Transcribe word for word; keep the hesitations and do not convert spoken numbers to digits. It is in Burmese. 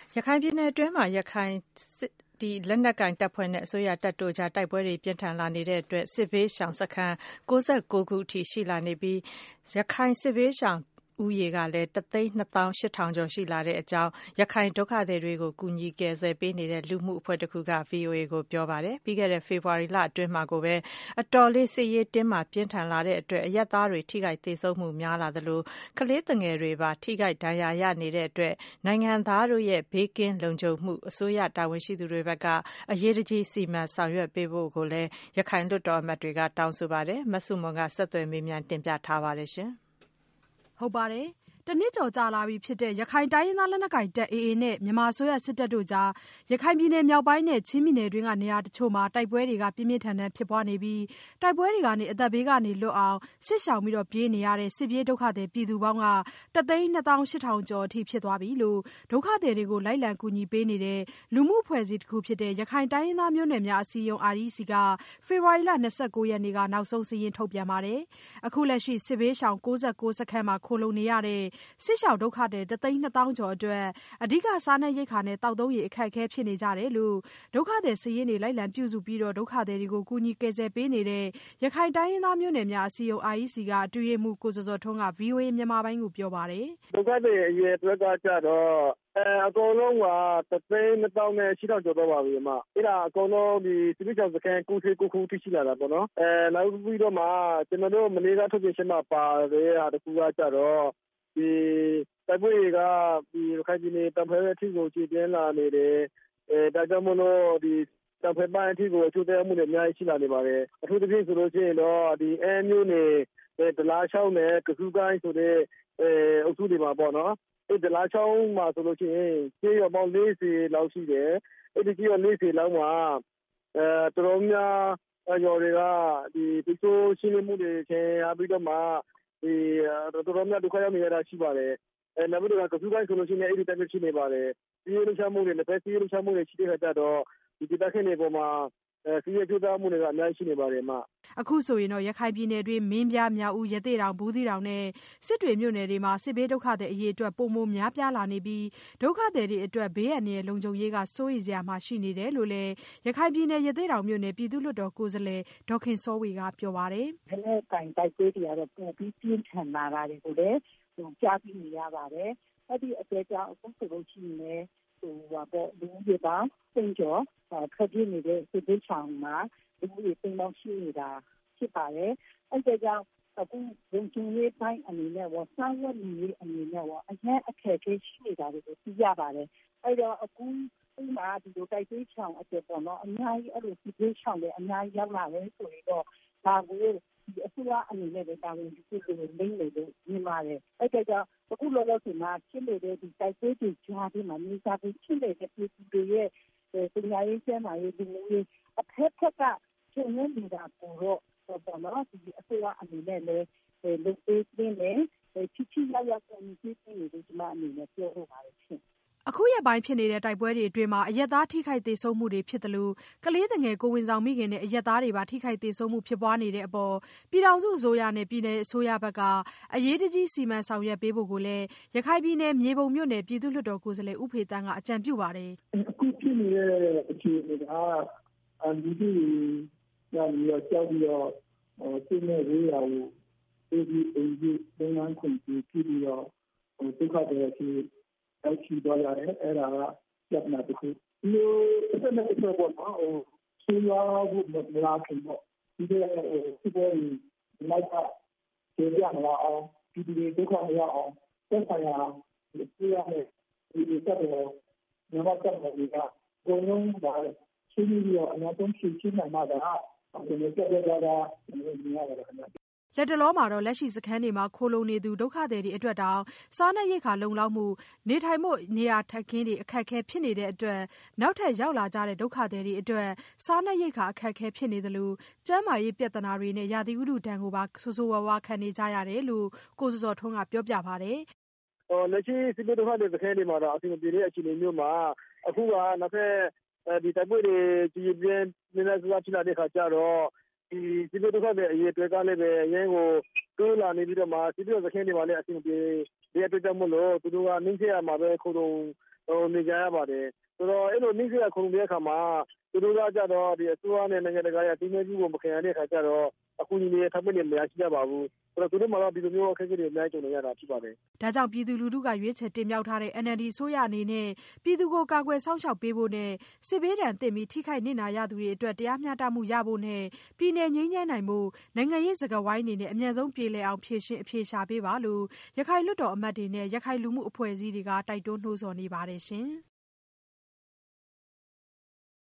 ရခိုင်ပြည်နယ်အတွင်းမှာရခိုင်ဒီလက်နက်ကိုင်တပ်ဖွဲ့နဲ့အစိုးရတပ်တို့ကြားတိုက်ပွဲတွေပြင်းထန်လာနေတဲ့အတွက်စစ်ဘေးရှောင်စခန်း၉၉ခုအထိရှိလာနေပြီးရခိုင်စစ်ဘေးရှောင်ဦးရေကလည်းတစ်သိန်းနှစ်သောင်းရှစ်ထောင်ကျော်ရှိလာတဲ့အကြောင်းရခိုင်ဒုက္ခသည်တွေကိုကူညီကယ်ဆယ်ပေးနေတဲ့လူမှုအဖွဲ့တစ်ခုက ဗီအိုအေ ကိုပြောပါတယ်။ပြီးခဲ့တဲ့ဖေဖော်ဝါရီလအတွင်းမှာကိုပဲအတော်လေးစစ်ရေးတင်းမာပြင်းထန်လာတဲ့အတွက်အရပ်သားတွေထိခိုက်သေဆုံးမှုများလာသလိုကလေးသူငယ်တွေပါထိခိုက်ဒဏ်ရာရနေတဲ့အတွက်နိုင်ငံသားတို့ရဲ့ဘေးကင်းလုံခြုံမှုအစိုးရတာဝန်ရှိသူတွေဘက်ကအရေးတကြီးစီမံဆောင်ရွက်ပေးဖို့ကိုလည်းရခိုင်လွှတ်တော်အမတ်တွေကတောင်းဆိုပါတယ်။မဆုမွန်ကဆက်သွယ်မေးမြန်းတင်ပြထားပါတယ်ရှင်။ဟုတ်ပါတယ်။တနှစ်ကျော်ကြာလာပြီဖြစ်တဲ့ရခိုင်တိုင်းရင်းသားလက်နက်ကိုင်တပ် အေအေ နဲ့မြန်မာအစိုးရစစ်တပ်တို့ကြားရခိုင်ပြည်နယ်မြောက်ပိုင်းနဲ့ချင်းပြည်နယ်တွင်းကနေရာတချို့မှာတိုက်ပွဲတွေကပြင်းပြင်းထန်ထန်ဖြစ်ပွားနေပြီးတိုက်ပွဲတွေကနေအသက်ဘေးကနေလွတ်အောင်စစ်ရှောင်ပြီးတော့ပြေးနေရတဲ့စစ်ပြေးဒုက္ခသည်ပြည်သူပေါင်းကတစ်သိန်းနှစ်သောင်းရှစ်ထောင်ကျော်အထိဖြစ်သွားပြီလို့ဒုက္ခသည်တွေကိုလိုက်လံကူညီပေးနေတဲ့လူမှုအဖွဲ့အစည်းတစ်ခုဖြစ်တဲ့ရခိုင်တိုင်းရင်းသားမျိုးနွယ်များအစည်းအရုံး အာር အီ စီ ကဖေဖော်ဝါရီလ၂၉ရက်နေ့ကနောက်ဆုံးစာရင်းထုတ်ပြန်ပါတယ်။အခုလက်ရှိစစ်ဘေးရှောင်၉၉စခန်းမှာခိုလှုံနေရတဲ့စစ်ရှောင်ဒုက္ခသည်တစ်သိန်းနှစ်သောင်းကျော်အတွက်အဓိကစားနပ်ရိက္ခာနဲ့သောက်သုံးရေအခက်အခဲဖြစ်နေကြတယ်လို့ဒုက္ခသည်စာရင်းတွေလိုက်လံပြုစုပြီးတော့ဒုက္ခသည်တွေကိုကူညီကယ်ဆယ်ပေးနေတဲ့ရခိုင်တိုင်းရင်းသားမျိုးနွယ်များအစည်းအရုံး အာ အီ စီ ကအတွင်းရေးမှူးကိုဇော်ဇော်ထွန်းက ဗီအိုအေမြန်မာပိုင်းကိုပြောပါတယ်။ဒုက္ခသည်အရေအတွက်ကကြတော့အဲအကုန်လုံးကတစ်သိန်းနှစ်သောင်းနဲ့ရှစ်ထောင်ကျော်တော့ပါပြီအမ။အဲ့ဒါအကုန်လုံးဒီစစ်ဘေးရှောင်စခန်း၉၉ခုထိရှိလာတာပေါ့နော်။အဲနောက်ပြီးတော့မှကျွန်တော်တို့မနေ့ကထုတ်ပြန်ချက်မှာပါတဲ့ဟာတစ်ခုကကြတော့ဒီတိုက်ပွဲတွေကဒီရခိုင်ပြည်နယ်တံဖဲအထိကိုခြေပြင်းလာနေတယ်။အဲဒါကြောင့်မလို့ဒီတံဖဲပိုင်းအထိကိုအချို့တဲ့မှုတွေအများကြီးရှိလာနေပါတယ်။အထူးသဖြင့်ဆိုလို့ရှိရင်တော့ဒီအဲမျိုးနယ်ဒလားချောင်းနဲ့ကဆူကိုင်းဆိုတဲ့အဲအုပ်စုတွေမှာပေါ့နော်။အဲ့ဒလားချောင်းမှာဆိုလို့ရှိရင်ကျေးရွာပေါင်း၄၀လောက်ရှိတယ်။အဲ့ဒီကျေးရွာ၄၀လောက်မှာအဲတော်တော်များရွာတွေကဒီပိဆိုးရှင်းလင်းမှုတွေခင်ရပြီးတော့မှဒီတော်တော်များဒုက္ခရောက်နေရတာရှိပါတယ်။အဲနောက်ပြီးတော့ကဆူကိုင်းဆိုလို့ရှိရင်အဲ့ဒီတိုက်ပွဲရှိနေပါတယ်။ဒီလိုချမှုတွေလည်းပဲစီးရုံချမှုတွေရှိတဲ့အခါကျတော့ဒီဒေသခံတွေပေါ်မှာအဲစီးရဲကျိုးသားမှုတွေကအများကြီးရှိနေပါတယ်အမ။အခုဆိုရင်တော့ရခိုင်ပြည်နယ်တွင်းမင်းပြားမြောက်ဦးရသေ့တောင်ဘူးသီးတောင်နဲ့စစ်တွေမြို့နယ်တွေမှာစစ်ဘေးဒုက္ခသည်အရေးအတွက်ပုံမများပြားလာနေပြီးဒုက္ခသည်တွေအတွက်ဘေးအန္တရာယ်လုံခြုံရေးကစိုးရိမ်စရာမှရှိနေတယ်လို့လည်းရခိုင်ပြည်နယ်ရသေ့တောင်မြို့နယ်ပြည်သူ့လွှတ်တော်ကိုယ်စားလှယ်ဒေါ်ခင်စောဝေကပြောပါတယ်။လက်နက်ကိုင်တိုက်ပွဲတွေကတော့ပုံပြီးပြင်းထန်လာတာတွေကိုလည်းကြားပြီးနေရပါတယ်။အဲ့ဒီအတွက်ကြောင့်အခုဆိုလို့ရှိရင်ဟိုပါပေါ့လူတွေပါစိတ်ကြောထွက်ပြေးနေတဲ့စစ်ဘေးချောင်မှာလူတွေစိတ်မောရှိနေတာဖြစ်ပါတယ်။အဲ့ဒါကြောင့်အခုလုံခြုံရေးပိုင်းအနေနဲ့ဝဆန်းဝတ်နေရေးအနေနဲ့ဝအရင်အခက်အခဲရှိနေတာတွေကိုသိရပါတယ်။အဲ့တော့အခုဒီမှာဒီလိုတိုက်ပွဲချောင်အတက်ပေါ့နော်အများကြီးအဲ့လိုစစ်ဘေးချောင်တွေအများကြီးရောက်လာတယ်ဆိုတော့ဒါကိုဒီအစိုးရအနေနဲ့လည်းတာဝန်ယူဖို့လိုနေတယ်လို့မြင်ပါတယ်။အဲ့ဒါကြောင့်အခုလောလောဆယ်မှာဖြစ်နေတဲ့ဒီတိုက်ပွဲတွေကြားထဲမှာမြေစာပင်ဖြစ်နေတဲ့ပြည်သူတွေရဲ့ပညာရေးကျန်းမာရေးလူမှုရေးအဖက်ဖက်ကချိန်နေနေတာကိုတော့ပေါ့နော်ဒီအစိုးရအနေနဲ့လည်းလုပ်ပေးနေတယ်ချီချီရောက်ရောက်ကိုမြည်ပြီးနေတယ်ဒီမှာအနေနဲ့ပြောလို့ပါတယ်ရှင်အခုရက်ပိုင်းဖြစ်နေတဲ့တိုက်ပွဲတွေအတွင်းမှာအရက်သားထိခိုက်သေဆုံးမှုတွေဖြစ်တယ်လို့ကလေးငယ်ကိုဝင်ဆောင်မိခင်နဲ့အရက်သားတွေပါထိခိုက်သေဆုံးမှုဖြစ်ပွားနေတဲ့အပေါ်ပြည်ထောင်စုအစိုးရနဲ့ပြည်내အစိုးရဘက်ကအရေးတကြီးစီမံဆောင်ရွက်ပေးဖို့ကိုလည်းရခိုင်ပြည်နယ်မြေပုံမြို့နယ်ပြည်သူ့လွှတ်တော်ကိုယ်စားလှယ်ဦးဖေသန်းကအကြံပြုပါတယ်အခုဖြစ်နေတဲ့အခြေအနေကအန်ဒီဒီညရောကြောက်ပြီးတော့စိတ်နဲ့ရေးရကိုဒီဒီအင်ဂျီဒန်းခွင့်ပြုပြီးတော့ဒုက္ခတွေဖြစ်အချီတော့ရတယ်အဲ့ဒါကပြဿနာတစ်ခုဒီလိုတစ်ဆက်နဲ့တစ်ဆက်ပေါ့နော်ဟိုဆွေးနွေးဖို့မလာခင်ပေါ့ဒီတဲ့ဒီပေါ်လိုက်ကကျေပြမလာအောင်ဒီဒီဒုက္ခမရအောင်သက်ဆိုင်ရာဒီရမယ်ဒီစက်တော်မြန်မာစက်တော်တွေကဘုံလုံးပါဆွေးနွေးပြီးတော့အများဆုံးဖြည့်ချင်းနိုင်မှာကဒီလိုစက်တော်ကမြင်ရတယ်ခင်ဗျလက်တလောမှာတော့လက်ရှိစခန်းတွေမှာခိုလုံနေသူဒုက္ခသည်တွေအတွက်တောင်စားနပ်ရိက္ခာလုံလောက်မှုနေထိုင်မှုနေရာထိုင်ခင်းတွေအခက်အခဲဖြစ်နေတဲ့အတွက်နောက်ထပ်ရောက်လာကြတဲ့ဒုက္ခသည်တွေအတွက်စားနပ်ရိက္ခာအခက်အခဲဖြစ်နေသလိုကျန်းမာရေးပြဿနာတွေနဲ့ရာသီဥတုဒဏ်ကိုပါဆိုးဆိုးဝါးဝါခံနေကြရတယ်လို့ကိုစောစောထွန်းကပြောပြပါတယ်။ဟိုလက်ရှိစစ်ဘေးဒုက္ခသည်စခန်းတွေမှာတော့အဆင်ပြေတဲ့အခြေအနေမျိုးမှာအခုကနောက်ထပ်ဒီတိုက်ပွဲတွေကြီးပြင်းနေတာဆိုတာဖြစ်လာတဲ့ခါကျတော့ဒီစစ်ဘေးဒုက္ခသည်အရေးအတွက်ကလည်းပဲအရင်ကိုတိုးလာနေပြီးတော့မှစစ်ဘေးစခန်းတွေမှာလည်းအဆင်ပြေတဲ့အတွက်ကြောင့်မလို့သူတို့ကနှင်းချက်ရမှာပဲခုံနေကြရပါတယ်ဆိုတော့အဲ့လိုနှိမ့်ဆက်ခုံတဲ့အခါမှာသူတို့ကကြတော့ဒီအစိုးရနဲ့နိုင်ငံတကာရဲ့အတင်းအကျပ်ကိုမခံရတဲ့အခါကျတော့အခုဒီနေ့ထပ်မနေမရရှိကြပါဘူးဆိုတော့သူတို့မှတော့ဒီလိုမျိုးအခက်အခဲတွေအများကြီးကြုံနေရတာဖြစ်ပါတယ်။ဒါကြောင့်ပြည်သူလူထုကရွေးချယ်တင်မြှောက်ထားတဲ့ အန် အယ်လ် ဒီ အစိုးရအနေနဲ့ပြည်သူကိုကာကွယ်စောင့်ရှောက်ပေးဖို့နဲ့စစ်ဘေးဒဏ်သင့်ပြီးထိခိုက်နစ်နာရသူတွေအတွက်တရားမျှတမှုရဖို့နဲ့ပြည်내ငြိမ်းချမ်းနိုင်ဖို့နိုင်ငံရေးစကားဝိုင်းတွေနဲ့အမြန်ဆုံးပြေလည်အောင်ဖြေရှင်းအဖြေရှာပေးပါလို့ရခိုင်လွှတ်တော်အမတ်တွေနဲ့ရခိုင်လူမှုအဖွဲ့အစည်းတွေကတိုက်တွန်းနှိုးဆော်နေပါတယ်ရှင်။